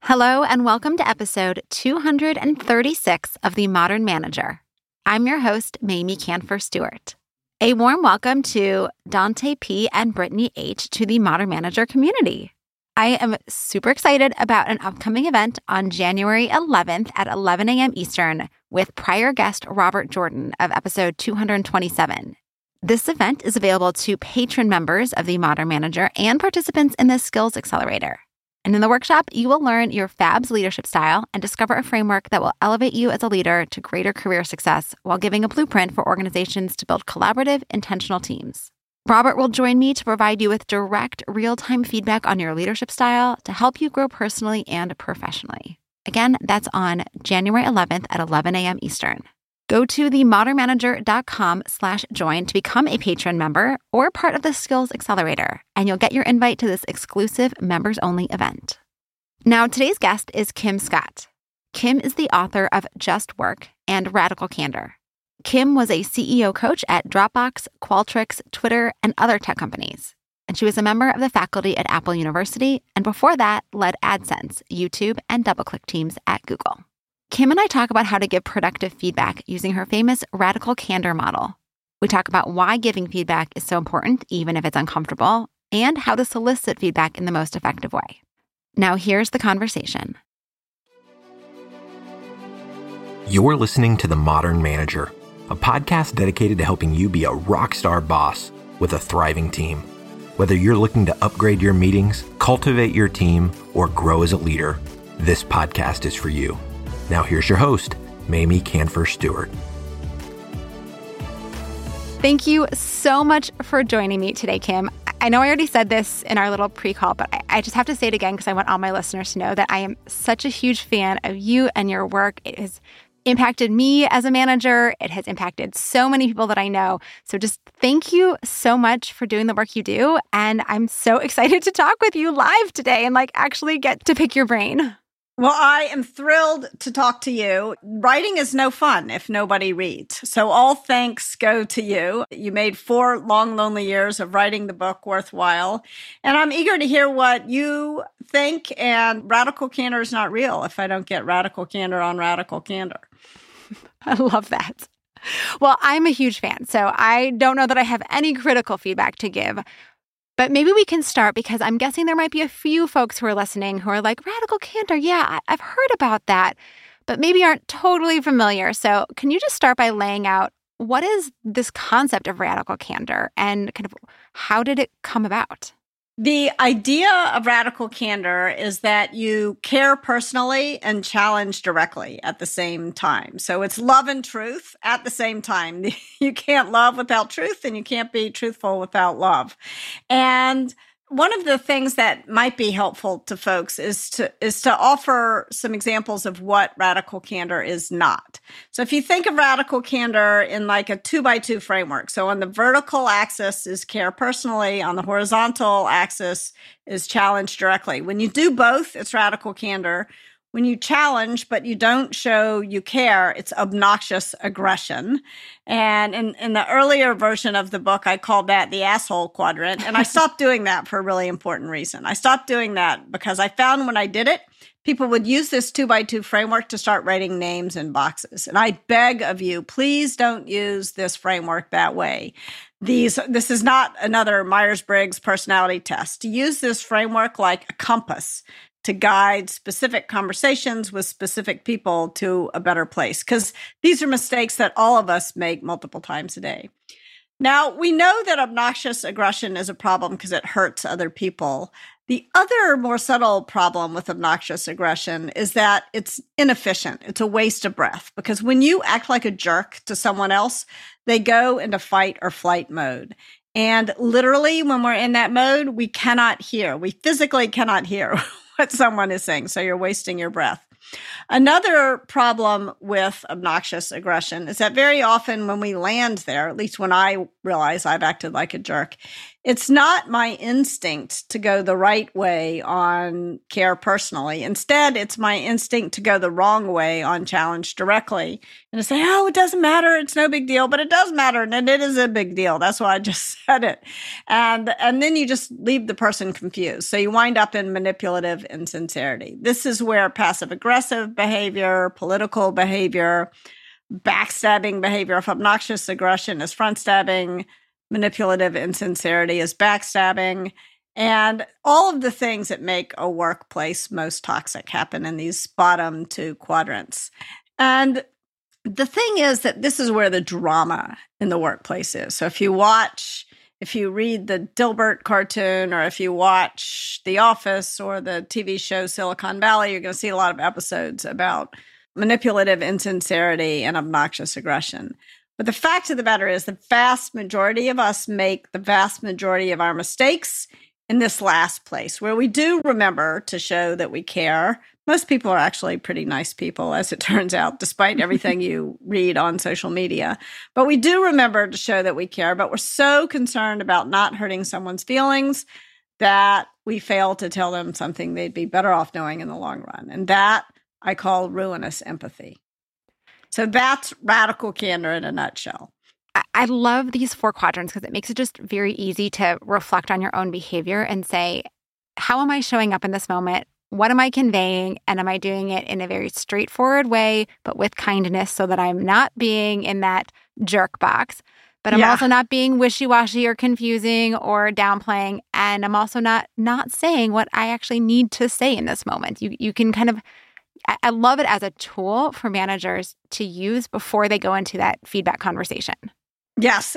Hello, and welcome to episode 236 of The Modern Manager. I'm your host, Mamie Kanfer-Stewart. A warm welcome to Dante P. and Brittany H. to the Modern Manager community. I am super excited about an upcoming event on January 11th at 11 a.m. Eastern with prior guest Robert Jordan of episode 227. This event is available to patron members of the Modern Manager and participants in the Skills Accelerator. And in the workshop, you will learn your FABS leadership style and discover a framework that will elevate you as a leader to greater career success while giving a blueprint for organizations to build collaborative, intentional teams. Robert will join me to provide you with direct, real-time feedback on your leadership style to help you grow personally and professionally. Again, that's on January 11th at 11 a.m. Eastern. Go to themodernmanager.com/join to become a patron member or part of the Skills Accelerator, and you'll get your invite to this exclusive members-only event. Now, today's guest is Kim Scott. Kim is the author of Just Work and Radical Candor. Kim was a CEO coach at Dropbox, Qualtrics, Twitter, and other tech companies. And she was a member of the faculty at Apple University, and before that, led AdSense, YouTube, and DoubleClick teams at Google. Kim and I talk about how to give productive feedback using her famous Radical Candor model. We talk about why giving feedback is so important, even if it's uncomfortable, and how to solicit feedback in the most effective way. Now, here's the conversation. You're listening to The Modern Manager, a podcast dedicated to helping you be a rockstar boss with a thriving team. Whether you're looking to upgrade your meetings, cultivate your team, or grow as a leader, this podcast is for you. Now here's your host, Mamie Kanfer-Stewart. Thank you so much for joining me today, Kim. I know I already said this in our little pre-call, but I just have to say it again because I want all my listeners to know that I am such a huge fan of you and your work. It has impacted me as a manager. It has impacted so many people that I know. So just thank you so much for doing the work you do. And I'm so excited to talk with you live today and actually get to pick your brain. Well, I am thrilled to talk to you. Writing is no fun if nobody reads. So all thanks go to you. You made 4 long, lonely years of writing the book worthwhile. And I'm eager to hear what you think. And Radical Candor is not real if I don't get Radical Candor on Radical Candor. I love that. Well, I'm a huge fan, so I don't know that I have any critical feedback to give. But maybe we can start because I'm guessing there might be a few folks who are listening who are like, Radical Candor, yeah, I've heard about that, but maybe aren't totally familiar. So can you just start by laying out what is this concept of radical candor and kind of how did it come about? The idea of radical candor is that you care personally and challenge directly at the same time. So it's love and truth at the same time. You can't love without truth, and you can't be truthful without love. And one of the things that might be helpful to folks is to offer some examples of what radical candor is not. So if you think of radical candor in a 2x2 framework, so on the vertical axis is care personally, on the horizontal axis is challenge directly. When you do both, it's radical candor. When you challenge, but you don't show you care, it's obnoxious aggression. And in the earlier version of the book, I called that the asshole quadrant. And I stopped doing that for a really important reason. I stopped doing that because I found when I did it, people would use this 2x2 framework to start writing names in boxes. And I beg of you, please don't use this framework that way. This is not another Myers-Briggs personality test. To use this framework like a compass to guide specific conversations with specific people to a better place, because these are mistakes that all of us make multiple times a day. Now, we know that obnoxious aggression is a problem because it hurts other people. The other more subtle problem with obnoxious aggression is that it's inefficient. It's a waste of breath, because when you act like a jerk to someone else, they go into fight or flight mode. And literally, when we're in that mode, we physically cannot hear what someone is saying. So you're wasting your breath. Another problem with obnoxious aggression is that very often when we land there, at least when I realize I've acted like a jerk, It's not my instinct to go the right way on care personally. Instead, it's my instinct to go the wrong way on challenge directly and to say, oh, it doesn't matter. It's no big deal, but it does matter. And it is a big deal. That's why I just said it. And then you just leave the person confused. So you wind up in manipulative insincerity. This is where passive aggressive behavior, political behavior, backstabbing behavior, if obnoxious aggression is front stabbing, manipulative insincerity is backstabbing, and all of the things that make a workplace most toxic happen in these bottom two quadrants. And the thing is that this is where the drama in the workplace is. So if you read the Dilbert cartoon, or if you watch The Office or the TV show Silicon Valley, you're going to see a lot of episodes about manipulative insincerity and obnoxious aggression. But the fact of the matter is the vast majority of us make the vast majority of our mistakes in this last place, where we do remember to show that we care. Most people are actually pretty nice people, as it turns out, despite everything you read on social media. But we do remember to show that we care, but we're so concerned about not hurting someone's feelings that we fail to tell them something they'd be better off knowing in the long run. And that I call ruinous empathy. So that's radical candor in a nutshell. I love these four quadrants because it makes it just very easy to reflect on your own behavior and say, how am I showing up in this moment? What am I conveying? And am I doing it in a very straightforward way, but with kindness, so that I'm not being in that jerk box, but I'm also not being wishy-washy or confusing or downplaying. And I'm also not saying what I actually need to say in this moment. You can kind of, I love it as a tool for managers to use before they go into that feedback conversation. Yes,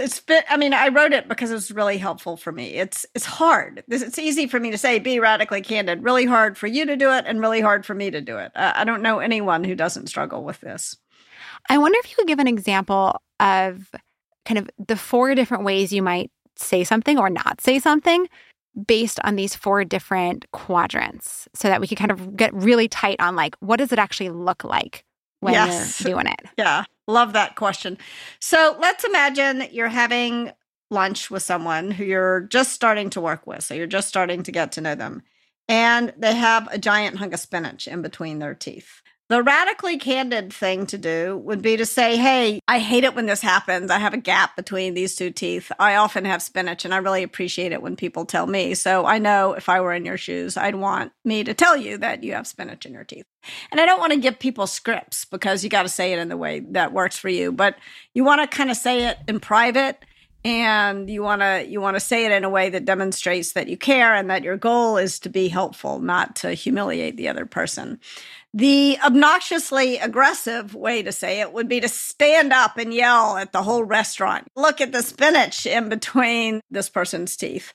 I wrote it because it was really helpful for me. It's hard. It's easy for me to say, be radically candid, really hard for you to do it and really hard for me to do it. I don't know anyone who doesn't struggle with this. I wonder if you could give an example of kind of the four different ways you might say something or not say something based on these four different quadrants, so that we could kind of get really tight on like, what does it actually look like when you're doing it? Yeah, love that question. So let's imagine you're having lunch with someone who you're just starting to work with. So you're just starting to get to know them. And they have a giant hunk of spinach in between their teeth. The radically candid thing to do would be to say, hey, I hate it when this happens. I have a gap between these two teeth. I often have spinach, and I really appreciate it when people tell me. So I know if I were in your shoes, I'd want me to tell you that you have spinach in your teeth. And I don't want to give people scripts, because you got to say it in the way that works for you. But you want to kind of say it in private, and you want to say it in a way that demonstrates that you care and that your goal is to be helpful, not to humiliate the other person. The obnoxiously aggressive way to say it would be to stand up and yell at the whole restaurant, look at the spinach in between this person's teeth.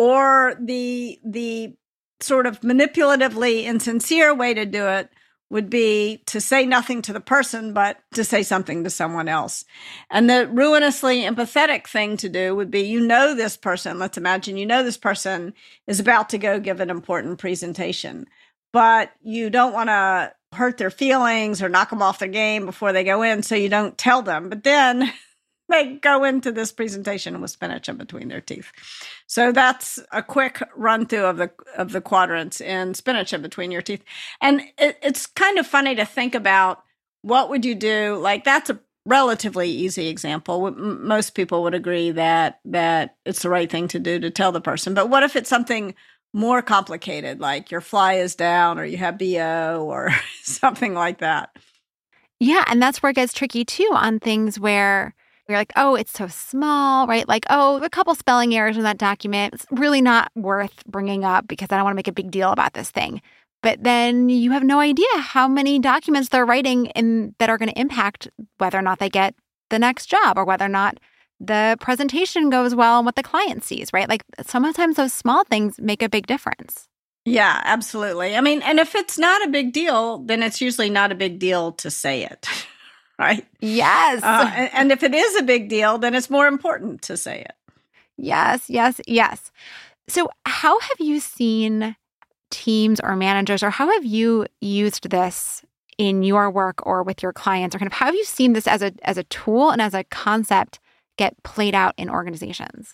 Or the sort of manipulatively insincere way to do it would be to say nothing to the person, but to say something to someone else. And the ruinously empathetic thing to do would be, this person, let's imagine this person is about to go give an important presentation, but you don't want to hurt their feelings or knock them off their game before they go in, so you don't tell them. But then they go into this presentation with spinach in between their teeth. So that's a quick run through of the quadrants in spinach in between your teeth. And it's kind of funny to think about, what would you do? Like, that's a relatively easy example. Most people would agree that it's the right thing to do to tell the person. But what if it's something more complicated, like your fly is down or you have BO or something like that? Yeah, and that's where it gets tricky too, on things where you're like, oh, it's so small, right? Like, oh, a couple spelling errors in that document. It's really not worth bringing up because I don't want to make a big deal about this thing. But then you have no idea how many documents they're writing in that are going to impact whether or not they get the next job, or whether or not the presentation goes well and what the client sees, right? Like, sometimes those small things make a big difference. Yeah, absolutely. I mean, and if it's not a big deal, then it's usually not a big deal to say it, right? Yes. And if it is a big deal, then it's more important to say it. Yes, yes, yes. So how have you seen teams or managers, or how have you used this in your work or with your clients, or kind of how have you seen this as a tool and as a concept get played out in organizations?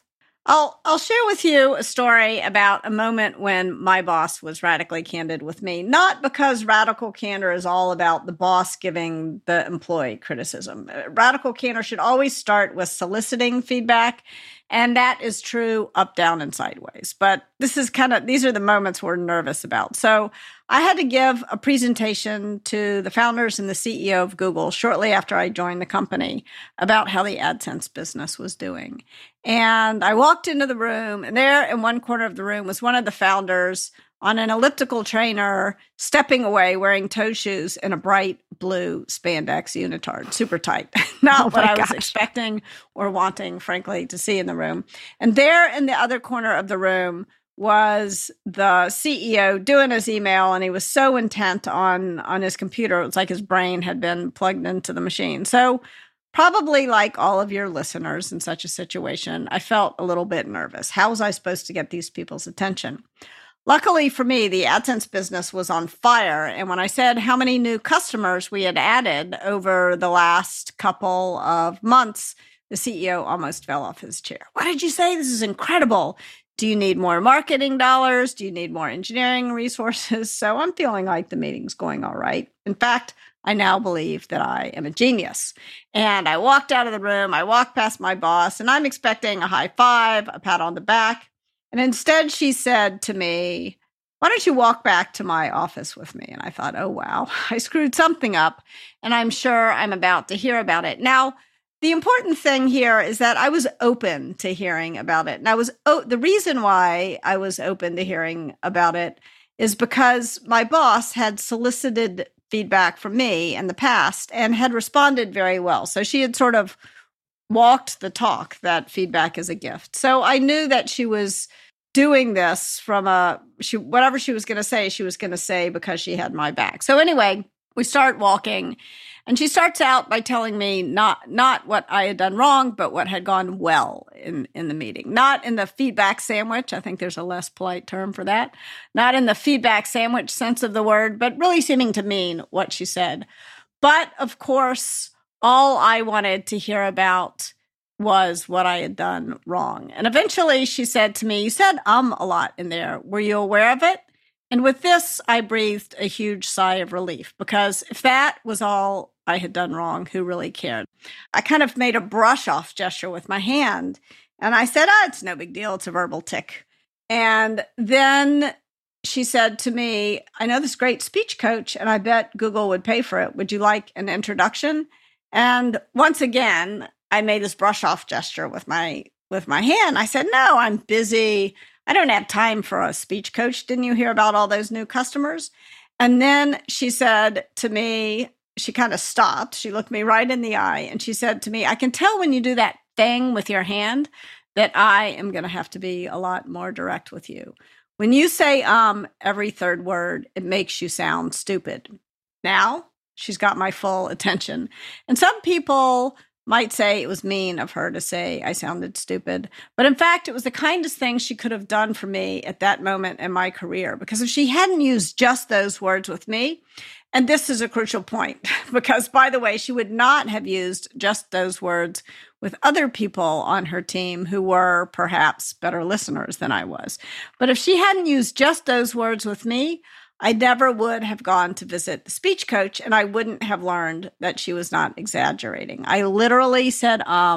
I'll share with you a story about a moment when my boss was radically candid with me, not because radical candor is all about the boss giving the employee criticism. Radical candor should always start with soliciting feedback, and that is true up, down, and sideways. But these are the moments we're nervous about. So I had to give a presentation to the founders and the CEO of Google shortly after I joined the company about how the AdSense business was doing. And I walked into the room, and there in one corner of the room was one of the founders on an elliptical trainer, stepping away, wearing toe shoes and a bright blue spandex unitard, super tight. Not what I was expecting or wanting, frankly, to see in the room. And there in the other corner of the room was the CEO doing his email, and he was so intent on his computer. It was like his brain had been plugged into the machine. So probably like all of your listeners in such a situation, I felt a little bit nervous. How was I supposed to get these people's attention? Luckily for me, the AdSense business was on fire. And when I said how many new customers we had added over the last couple of months, the CEO almost fell off his chair. What did you say? This is incredible. Do you need more marketing dollars? Do you need more engineering resources? So I'm feeling like the meeting's going all right. In fact, I now believe that I am a genius. And I walked out of the room, I walked past my boss, and I'm expecting a high five, a pat on the back. And instead she said to me, why don't you walk back to my office with me? And I thought, oh, wow, I screwed something up, and I'm sure I'm about to hear about it. Now, the important thing here is that I was open to hearing about it. And the reason why I was open to hearing about it is because my boss had solicited feedback from me in the past and had responded very well. So she had sort of walked the talk that feedback is a gift. So I knew that she was doing this from whatever she was going to say, she was going to say because she had my back. So anyway, we start walking, and she starts out by telling me not what I had done wrong, but what had gone well in the meeting. Not in the feedback sandwich. I think there's a less polite term for that. Not in the feedback sandwich sense of the word, but really seeming to mean what she said. But of course, all I wanted to hear about was what I had done wrong. And eventually she said to me, you said a lot in there. Were you aware of it? And with this, I breathed a huge sigh of relief, because if that was all I had done wrong, who really cared? I kind of made a brush off gesture with my hand, and I said, it's no big deal. It's a verbal tic. And then she said to me, I know this great speech coach, and I bet Google would pay for it. Would you like an introduction? And once again, I made this brush off gesture with my hand. I said, no, I'm busy. I don't have time for a speech coach. Didn't you hear about all those new customers? And then she said to me, she kind of stopped. She looked me right in the eye, and she said to me, I can tell when you do that thing with your hand that I am going to have to be a lot more direct with you. When you say every third word, it makes you sound stupid. Now she's got my full attention. And some people might say it was mean of her to say I sounded stupid. But in fact, it was the kindest thing she could have done for me at that moment in my career. Because if she hadn't used just those words with me, and this is a crucial point, because by the way, she would not have used just those words with other people on her team who were perhaps better listeners than I was. But if she hadn't used just those words with me, I never would have gone to visit the speech coach, and I wouldn't have learned that she was not exaggerating. I literally said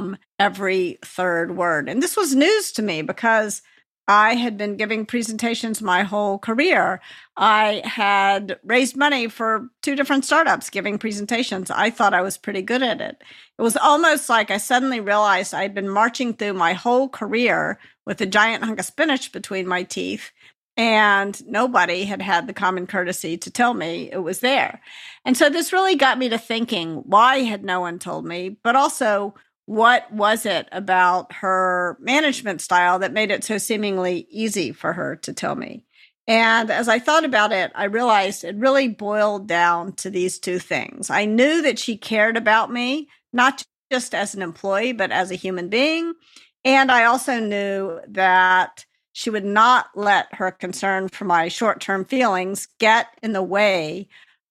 every third word. And this was news to me because I had been giving presentations my whole career. I had raised money for 2 different startups giving presentations. I thought I was pretty good at it. It was almost like I suddenly realized I'd been marching through my whole career with a giant hunk of spinach between my teeth, and nobody had had the common courtesy to tell me it was there. And so this really got me to thinking, why had no one told me? But also, what was it about her management style that made it so seemingly easy for her to tell me? And as I thought about it, I realized it really boiled down to these 2 things. I knew that she cared about me, not just as an employee, but as a human being. And I also knew that she would not let her concern for my short-term feelings get in the way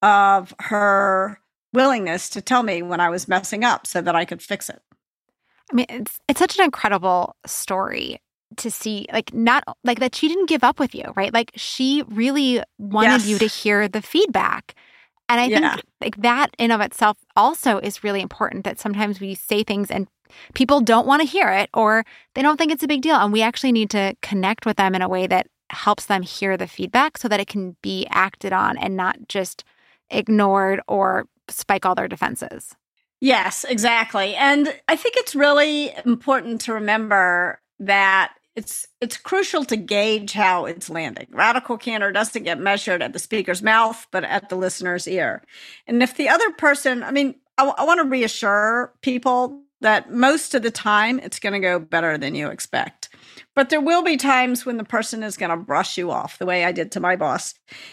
of her willingness to tell me when I was messing up so that I could fix it. I mean, it's such an incredible story. to see, like, not like that she didn't give up with you, right? Like, she really wanted you to hear the feedback. And I think like that in of itself also is really important, that sometimes we say things and people don't want to hear it or they don't think it's a big deal. And we actually need to connect with them in a way that helps them hear the feedback so that it can be acted on and not just ignored or spike all their defenses. Yes, exactly. And I think it's really important to remember that it's crucial to gauge how it's landing. Radical candor doesn't get measured at the speaker's mouth, but at the listener's ear. And if the other person, I want to reassure people that most of the time it's going to go better than you expect. But there will be times when the person is going to brush you off the way I did to my boss.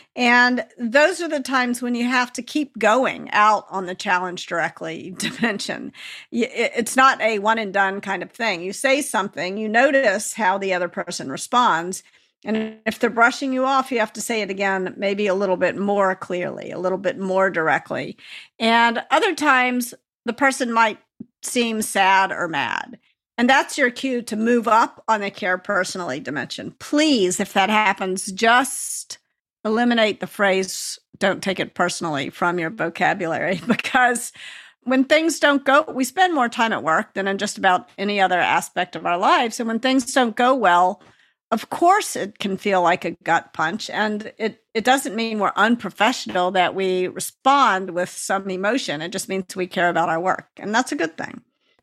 And those are the times when you have to keep going out on the challenge directly dimension. It's not a one and done kind of thing. You say something, you notice how the other person responds. And if they're brushing you off, you have to say it again, maybe a little bit more clearly, a little bit more directly. And other times the person might seem sad or mad. And that's your cue to move up on the care personally dimension. Please, if that happens, just eliminate the phrase, don't take it personally, from your vocabulary, because when things don't go, we spend more time at work than in just about any other aspect of our lives. And when things don't go well, of course, it can feel like a gut punch. And it doesn't mean we're unprofessional that we respond with some emotion. It just means we care about our work. And that's a good thing.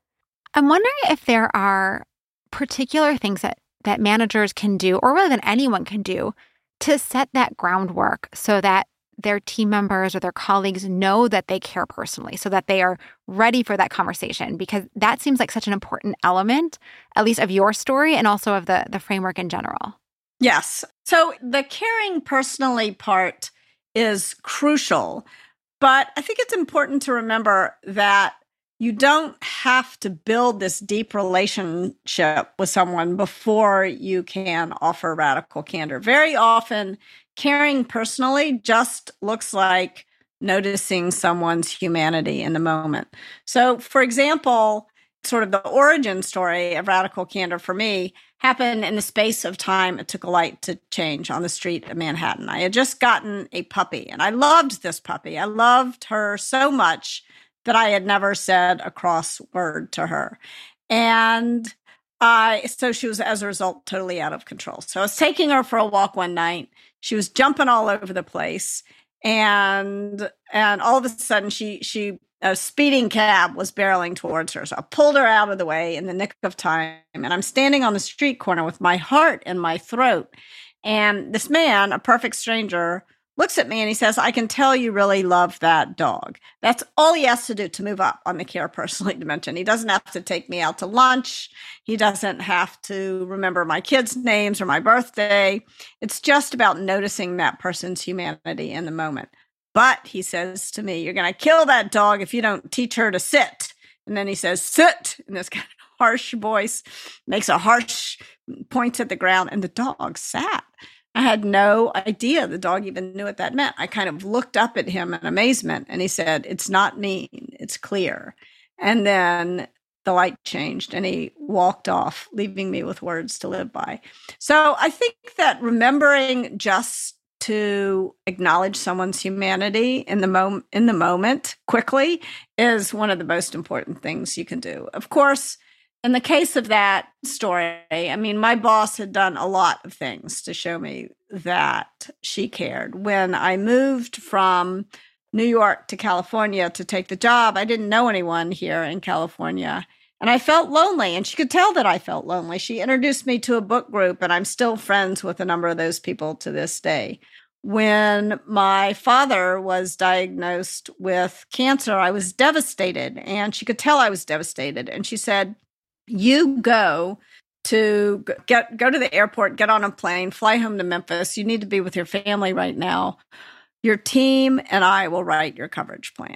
I'm wondering if there are particular things that managers can do, or really that anyone can do, to set that groundwork so that their team members or their colleagues know that they care personally, so that they are ready for that conversation, because that seems like such an important element, at least of your story and also of the framework in general. Yes. So the caring personally part is crucial, but I think it's important to remember that you don't have to build this deep relationship with someone before you can offer radical candor. Very often, caring personally just looks like noticing someone's humanity in the moment. So, for example, sort of the origin story of radical candor for me happened in the space of time it took a light to change on the street of Manhattan. I had just gotten a puppy, and I loved this puppy. I loved her so much that I had never said a cross word to her. And so she was, as a result, totally out of control. So I was taking her for a walk one night. She was jumping all over the place. And all of a sudden, a speeding cab was barreling towards her. So I pulled her out of the way in the nick of time. And I'm standing on the street corner with my heart in my throat. And this man, a perfect stranger, looks at me and he says, I can tell you really love that dog. That's all he has to do to move up on the care personally dimension. He doesn't have to take me out to lunch. He doesn't have to remember my kids' names or my birthday. It's just about noticing that person's humanity in the moment. But he says to me, you're going to kill that dog if you don't teach her to sit. And then he says, sit, in this kind of harsh voice, makes a harsh, points at the ground, and the dog sat. I had no idea the dog even knew what that meant. I kind of looked up at him in amazement, and he said, it's not mean, it's clear. And then the light changed and he walked off, leaving me with words to live by. So I think that remembering just to acknowledge someone's humanity in the moment quickly is one of the most important things you can do. Of course, in the case of that story, I mean, my boss had done a lot of things to show me that she cared. When I moved from New York to California to take the job, I didn't know anyone here in California. And I felt lonely, and she could tell that I felt lonely. She introduced me to a book group, and I'm still friends with a number of those people to this day. When my father was diagnosed with cancer, I was devastated, and she could tell I was devastated. And she said, you go to the airport, get on a plane, fly home to Memphis. You need to be with your family right now. Your team and I will write your coverage plan.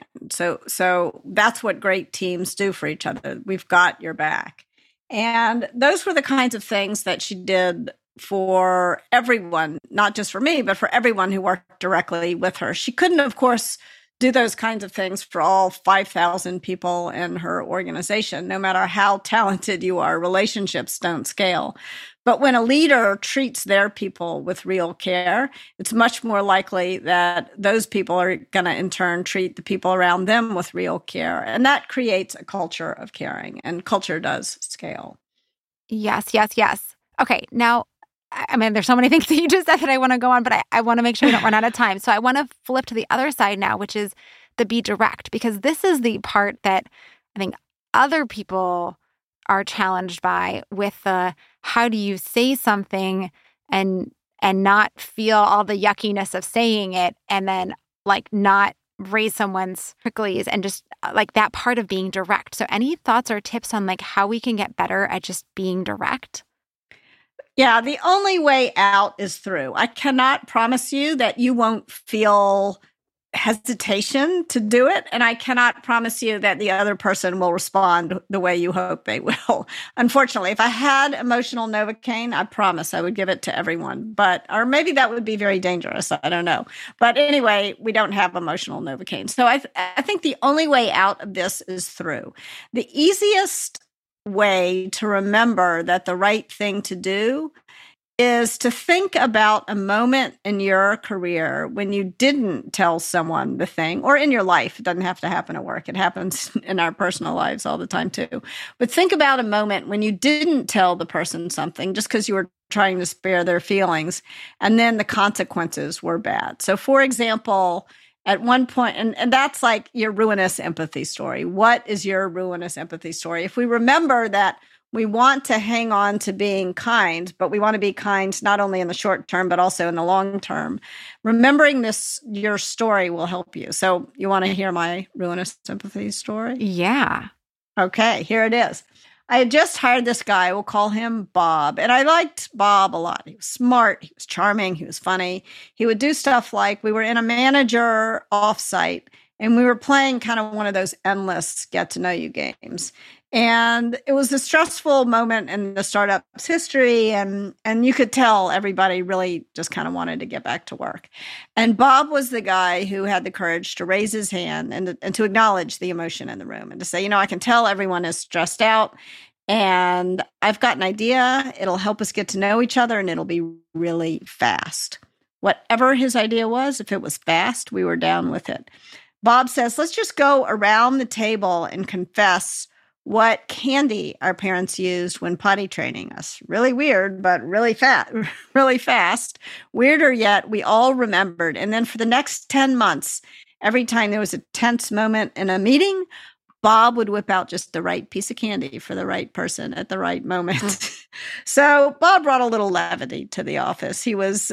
So that's what great teams do for each other. We've got your back. And those were the kinds of things that she did for everyone, not just for me, but for everyone who worked directly with her. She couldn't, of course, do those kinds of things for all 5,000 people in her organization. No matter how talented you are, relationships don't scale. But when a leader treats their people with real care, it's much more likely that those people are going to in turn treat the people around them with real care. And that creates a culture of caring, and culture does scale. Yes, yes, yes. Okay, now, I mean, there's so many things that you just said that I want to go on, but I want to make sure we don't run out of time. So I want to flip to the other side now, which is the be direct, because this is the part that I think other people are challenged by with the how do you say something and not feel all the yuckiness of saying it, and then like not raise someone's pricklies, and just like that part of being direct. So any thoughts or tips on like how we can get better at just being direct? Yeah, the only way out is through. I cannot promise you that you won't feel hesitation to do it. And I cannot promise you that the other person will respond the way you hope they will. Unfortunately, if I had emotional Novocaine, I promise I would give it to everyone. Or maybe that would be very dangerous. I don't know. But anyway, we don't have emotional Novocaine. So I think the only way out of this is through. The easiest way to remember that the right thing to do is to think about a moment in your career when you didn't tell someone the thing, or in your life. It doesn't have to happen at work. It happens in our personal lives all the time too. But think about a moment when you didn't tell the person something just because you were trying to spare their feelings, and then the consequences were bad. So for example, at one point, and that's like your ruinous empathy story. What is your ruinous empathy story? If we remember that we want to hang on to being kind, but we want to be kind not only in the short term, but also in the long term. Remembering your story will help you. So you want to hear my ruinous empathy story? Yeah. Okay, here it is. I had just hired this guy. We'll call him Bob. And I liked Bob a lot. He was smart. He was charming. He was funny. He would do stuff like we were in a manager offsite, and we were playing kind of one of those endless get to know you games. And it was a stressful moment in the startup's history. And you could tell everybody really just kind of wanted to get back to work. And Bob was the guy who had the courage to raise his hand and to acknowledge the emotion in the room and to say, I can tell everyone is stressed out, and I've got an idea. It'll help us get to know each other, and it'll be really fast. Whatever his idea was, if it was fast, we were down with it. Bob says, let's just go around the table and confess what candy our parents used when potty training us. Really weird, but really fast. Weirder yet, we all remembered. And then for the next 10 months, every time there was a tense moment in a meeting, Bob would whip out just the right piece of candy for the right person at the right moment. So Bob brought a little levity to the office. He was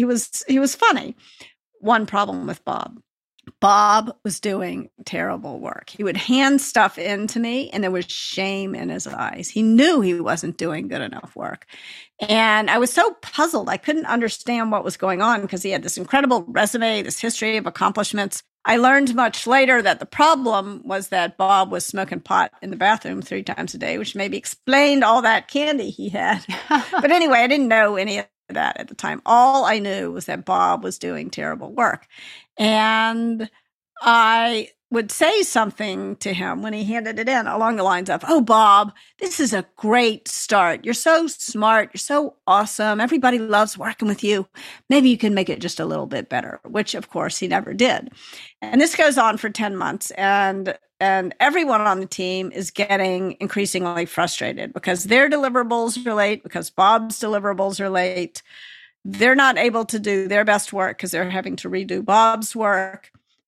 funny. One problem with Bob. Bob was doing terrible work. He would hand stuff in to me, and there was shame in his eyes. He knew he wasn't doing good enough work. And I was so puzzled. I couldn't understand what was going on because he had this incredible resume, this history of accomplishments. I learned much later that the problem was that Bob was smoking pot in the bathroom 3 times a day, which maybe explained all that candy he had. But anyway, I didn't know any of that at the time. All I knew was that Bob was doing terrible work. And I would say something to him when he handed it in along the lines of, oh, Bob, this is a great start. You're so smart. You're so awesome. Everybody loves working with you. Maybe you can make it just a little bit better, which, of course, he never did. And this goes on for 10 months. And everyone on the team is getting increasingly frustrated because their deliverables are late, because Bob's deliverables are late. They're not able to do their best work because they're having to redo Bob's work.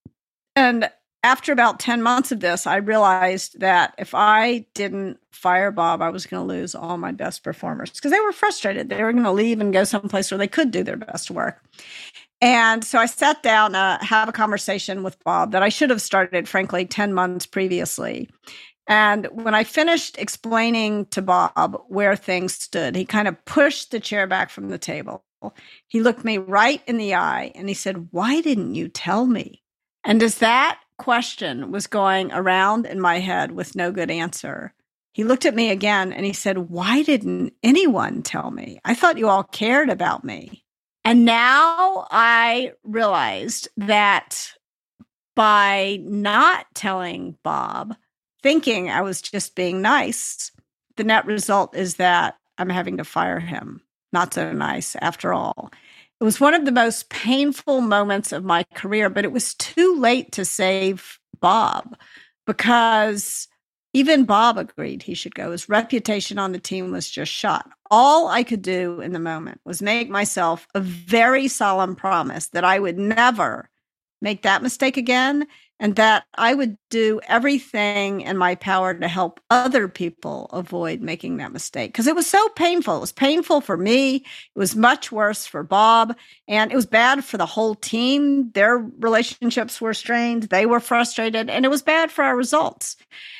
And after about 10 months of this, I realized that if I didn't fire Bob, I was going to lose all my best performers because they were frustrated. They were going to leave and go someplace where they could do their best work. And so I sat down to have a conversation with Bob that I should have started, frankly, 10 months previously. And when I finished explaining to Bob where things stood, he kind of pushed the chair back from the table. He looked me right in the eye and he said, "Why didn't you tell me?" And as that question was going around in my head with no good answer, he looked at me again and he said, "Why didn't anyone tell me? I thought you all cared about me." And now I realized that by not telling Bob, thinking I was just being nice, the net result is that I'm having to fire him. Not so nice after all. It was one of the most painful moments of my career, but it was too late to save Bob because even Bob agreed he should go. His reputation on the team was just shot. All I could do in the moment was make myself a very solemn promise that I would never make that mistake again, and that I would do everything in my power to help other people avoid making that mistake. Because it was so painful. It was painful for me. It was much worse for Bob. And it was bad for the whole team. Their relationships were strained. They were frustrated. And it was bad for our results.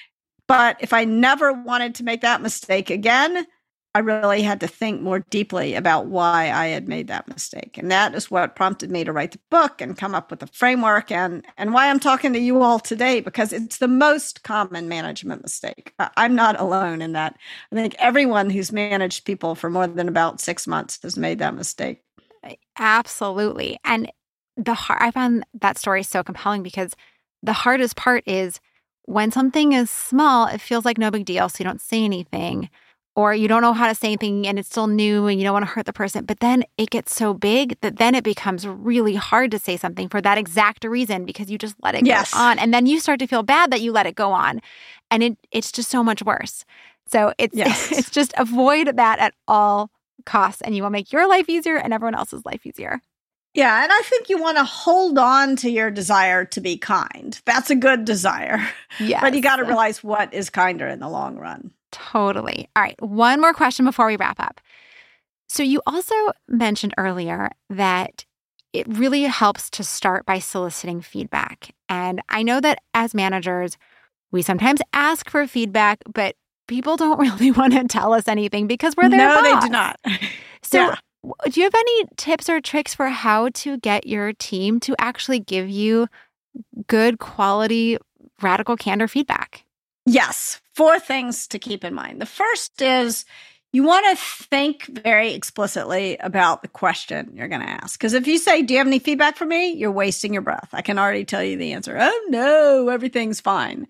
But if I never wanted to make that mistake again, I really had to think more deeply about why I had made that mistake. And that is what prompted me to write the book and come up with a framework and why I'm talking to you all today, because it's the most common management mistake. I'm not alone in that. I think everyone who's managed people for more than about 6 months has made that mistake. Absolutely. And I found that story so compelling because the hardest part is when something is small, it feels like no big deal, so you don't say anything. Or you don't know how to say anything and it's still new and you don't want to hurt the person. But then it gets so big that then it becomes really hard to say something for that exact reason because you just let it go on. And then you start to feel bad that you let it go on. And it's just so much worse. So it's just avoid that at all costs and you will make your life easier and everyone else's life easier. Yeah, and I think you want to hold on to your desire to be kind. That's a good desire. Yes. But you got to realize what is kinder in the long run. Totally. All right. One more question before we wrap up. So you also mentioned earlier that it really helps to start by soliciting feedback. And I know that as managers, we sometimes ask for feedback, but people don't really want to tell us anything because we're their boss. No, they do not. So do you have any tips or tricks for how to get your team to actually give you good quality, radical candor feedback? Yes. 4 things to keep in mind. The first is you want to think very explicitly about the question you're going to ask. Because if you say, do you have any feedback for me? You're wasting your breath. I can already tell you the answer. Oh, no, everything's fine.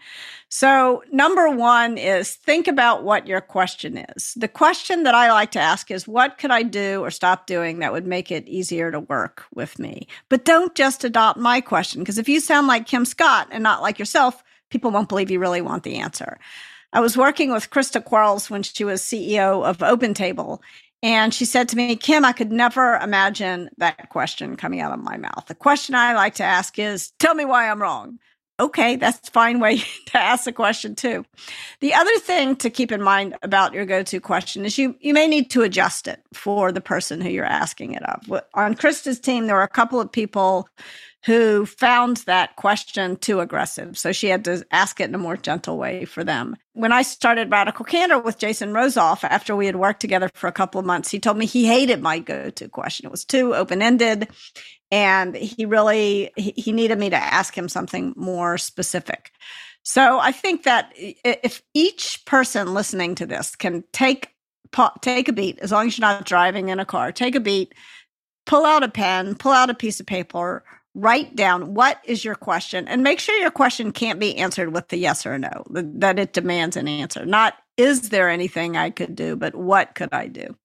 So number 1 is think about what your question is. The question that I like to ask is, what could I do or stop doing that would make it easier to work with me? But don't just adopt my question. Because if you sound like Kim Scott and not like yourself, people won't believe you really want the answer. I was working with Krista Quarles when she was CEO of OpenTable, and she said to me, Kim, I could never imagine that question coming out of my mouth. The question I like to ask is, tell me why I'm wrong. Okay, that's a fine way to ask the question too. The other thing to keep in mind about your go-to question is you may need to adjust it for the person who you're asking it of. On Krista's team, there were a couple of people who found that question too aggressive. So she had to ask it in a more gentle way for them. When I started Radical Candor with Jason Rosoff, after we had worked together for a couple of months, he told me he hated my go-to question. It was too open-ended. And he needed me to ask him something more specific. So I think that if each person listening to this can take a beat, as long as you're not driving in a car, take a beat, pull out a pen, pull out a piece of paper, write down what is your question, and make sure your question can't be answered with the yes or no, that it demands an answer. Not, is there anything I could do, but what could I do?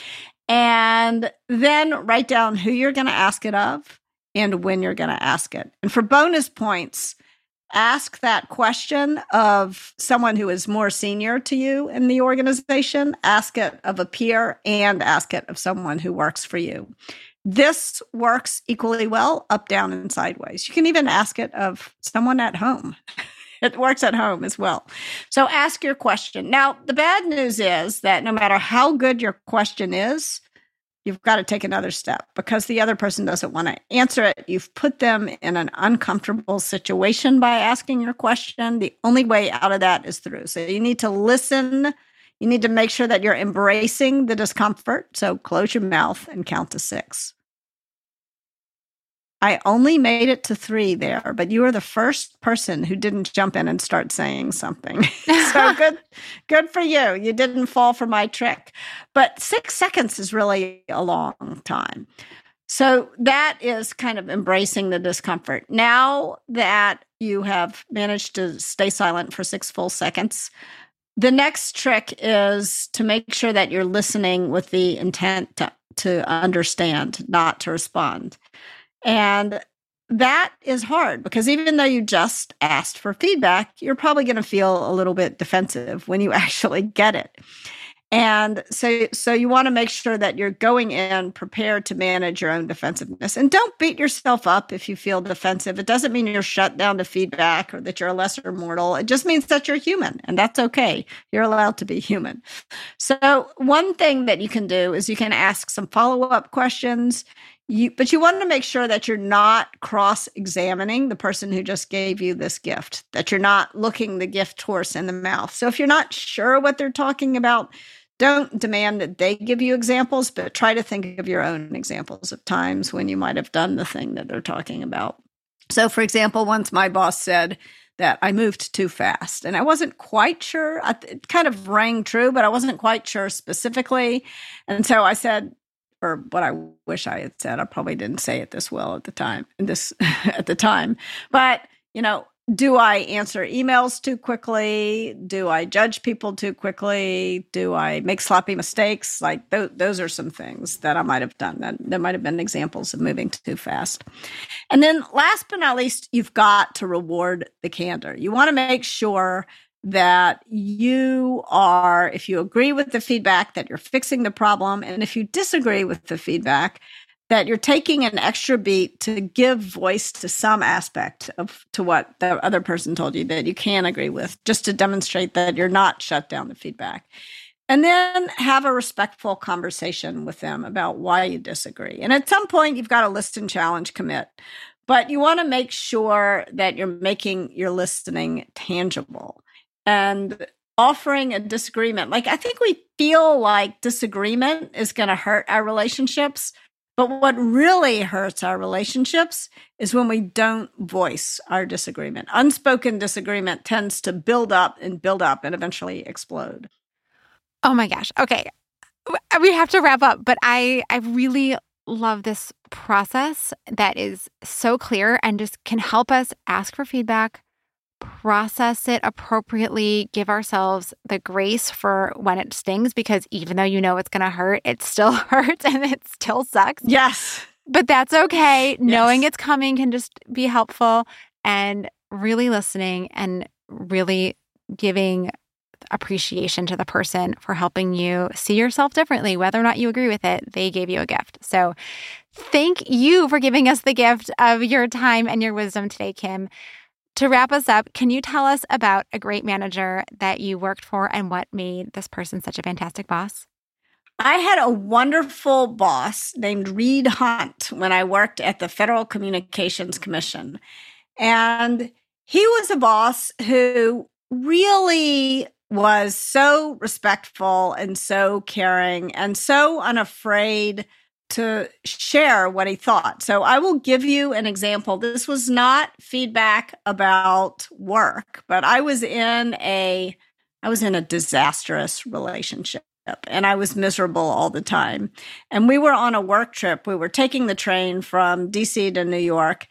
And then write down who you're going to ask it of and when you're going to ask it. And for bonus points, ask that question of someone who is more senior to you in the organization, ask it of a peer, and ask it of someone who works for you. This works equally well up, down, and sideways. You can even ask it of someone at home. It works at home as well. So ask your question. Now, the bad news is that no matter how good your question is, you've got to take another step because the other person doesn't want to answer it. You've put them in an uncomfortable situation by asking your question. The only way out of that is through. So you need to listen. You need to make sure that you're embracing the discomfort. So close your mouth and count to 6. I only made it to 3 there, but you were the first person who didn't jump in and start saying something. So good for you. You didn't fall for my trick. But 6 seconds is really a long time. So that is kind of embracing the discomfort. Now that you have managed to stay silent for 6 full seconds, the next trick is to make sure that you're listening with the intent to understand, not to respond. And that is hard because even though you just asked for feedback, you're probably going to feel a little bit defensive when you actually get it. And so you want to make sure that you're going in prepared to manage your own defensiveness. And don't beat yourself up if you feel defensive. It doesn't mean you're shut down to feedback or that you're a lesser mortal. It just means that you're human, and that's okay. You're allowed to be human. So one thing that you can do is you can ask some follow-up questions. But you want to make sure that you're not cross-examining the person who just gave you this gift, that you're not looking the gift horse in the mouth. So if you're not sure what they're talking about, don't demand that they give you examples, but try to think of your own examples of times when you might have done the thing that they're talking about. So, for example, once my boss said that I moved too fast, and I wasn't quite sure. It kind of rang true, but I wasn't quite sure specifically. And so I said, or what I wish I had said, I probably didn't say it this well at the time, but, do I answer emails too quickly? Do I judge people too quickly? Do I make sloppy mistakes? Like those are some things that I might have done. That might have been examples of moving too fast. And then last but not least, you've got to reward the candor. You want to make sure that you are, if you agree with the feedback, that you're fixing the problem. And if you disagree with the feedback, that you're taking an extra beat to give voice to some aspect to what the other person told you that you can agree with, just to demonstrate that you're not shut down to feedback. And then have a respectful conversation with them about why you disagree. And at some point, you've got to listen, challenge, commit. But you want to make sure that you're making your listening tangible and offering a disagreement. Like, I think we feel like disagreement is going to hurt our relationships. But what really hurts our relationships is when we don't voice our disagreement. Unspoken disagreement tends to build up and eventually explode. Oh my gosh. Okay. We have to wrap up, but I really love this process that is so clear and just can help us ask for feedback, process it appropriately, give ourselves the grace for when it stings, because even though it's going to hurt, it still hurts and it still sucks. Yes. But that's okay. Yes. Knowing it's coming can just be helpful, and really listening and really giving appreciation to the person for helping you see yourself differently, whether or not you agree with it. They gave you a gift. So thank you for giving us the gift of your time and your wisdom today, Kim. To wrap us up, can you tell us about a great manager that you worked for and what made this person such a fantastic boss? I had a wonderful boss named Reed Hunt when I worked at the Federal Communications Commission. And he was a boss who really was so respectful and so caring and so unafraid to share what he thought. So I will give you an example. This was not feedback about work, but I was in a disastrous relationship and I was miserable all the time. And we were on a work trip. We were taking the train from DC to New York,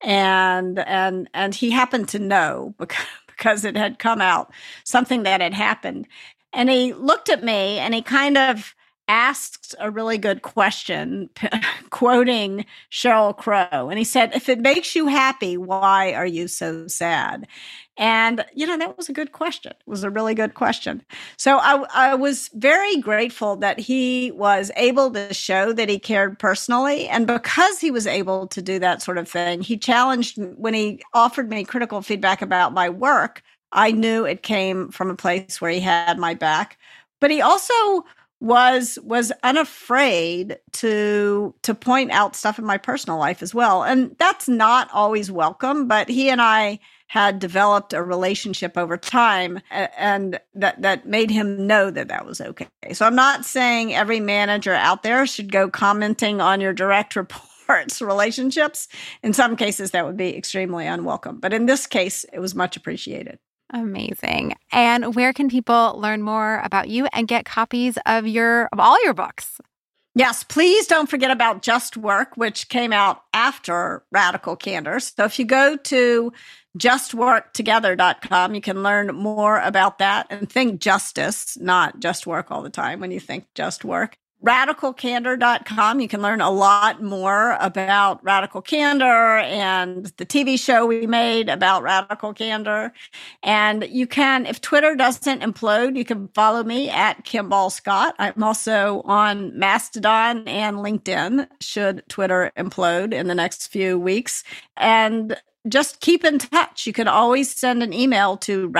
and he happened to know because it had come out, something that had happened. And he looked at me and he kind of asked a really good question, quoting Sheryl Crow. And he said, "If it makes you happy, why are you so sad?" And, that was a good question. It was a really good question. So I was very grateful that he was able to show that he cared personally. And because he was able to do that sort of thing, he challenged me when he offered me critical feedback about my work. I knew it came from a place where he had my back, but he also was unafraid to point out stuff in my personal life as well. And that's not always welcome, but he and I had developed a relationship over time, and that made him know that was okay. So I'm not saying every manager out there should go commenting on your direct reports relationships. In some cases, that would be extremely unwelcome. But in this case, it was much appreciated. Amazing. And where can people learn more about you and get copies of all your books? Yes, please don't forget about Just Work, which came out after Radical Candor. So if you go to justworktogether.com, you can learn more about that and think justice, not just work all the time when you think just work. RadicalCandor.com, you can learn a lot more about Radical Candor and the TV show we made about Radical Candor. And you can, if Twitter doesn't implode, you can follow me at Kimball Scott. I'm also on Mastodon and LinkedIn, should Twitter implode in the next few weeks. And just keep in touch. You can always send an email to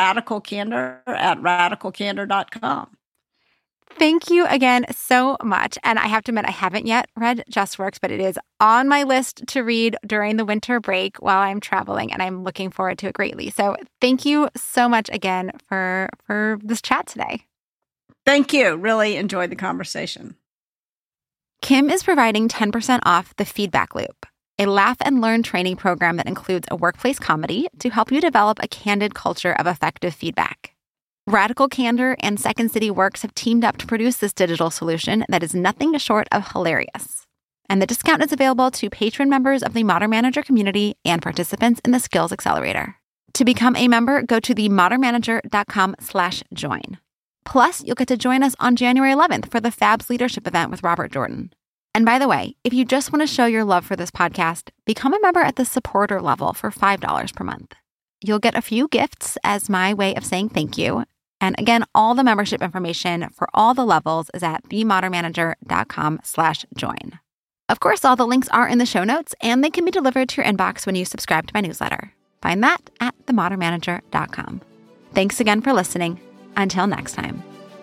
radicalcandor@radicalcandor.com. Thank you again so much. And I have to admit, I haven't yet read Just Works, but it is on my list to read during the winter break while I'm traveling, and I'm looking forward to it greatly. So thank you so much again for this chat today. Thank you. Really enjoyed the conversation. Kim is providing 10% off The Feedback Loop, a laugh and learn training program that includes a workplace comedy to help you develop a candid culture of effective feedback. Radical Candor and Second City Works have teamed up to produce this digital solution that is nothing short of hilarious. And the discount is available to patron members of the Modern Manager community and participants in the Skills Accelerator. To become a member, go to themodernmanager.com/join. Plus, you'll get to join us on January 11th for the FABS Leadership event with Robert Jordan. And by the way, if you just want to show your love for this podcast, become a member at the supporter level for $5 per month. You'll get a few gifts as my way of saying thank you. And again, all the membership information for all the levels is at themodernmanager.com/join. Of course, all the links are in the show notes, and they can be delivered to your inbox when you subscribe to my newsletter. Find that at themodernmanager.com. Thanks again for listening. Until next time.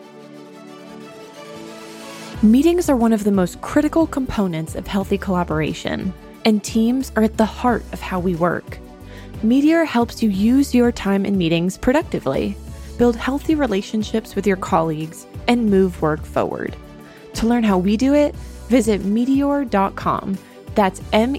Meetings are one of the most critical components of healthy collaboration, and teams are at the heart of how we work. Meteor helps you use your time in meetings productively, build healthy relationships with your colleagues, and move work forward. To learn how we do it, visit meteor.com. That's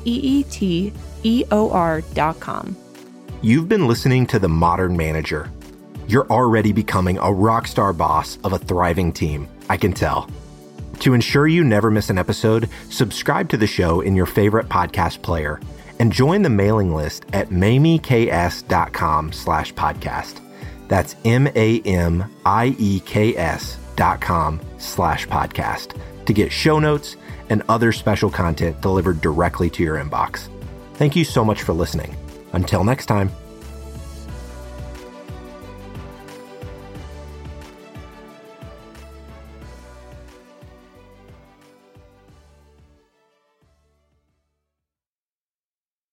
MEETEOR.com. You've been listening to The Modern Manager. You're already becoming a rockstar boss of a thriving team, I can tell. To ensure you never miss an episode, subscribe to the show in your favorite podcast player and join the mailing list at mamieks.com/podcast. That's MAMIEKS.com/podcast to get show notes and other special content delivered directly to your inbox. Thank you so much for listening. Until next time.